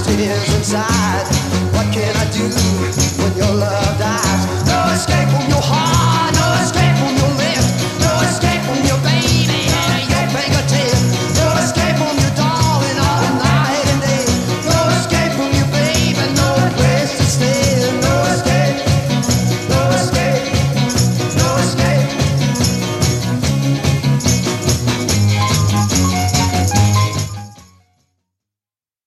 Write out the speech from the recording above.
tears inside. What can I do when your love dies?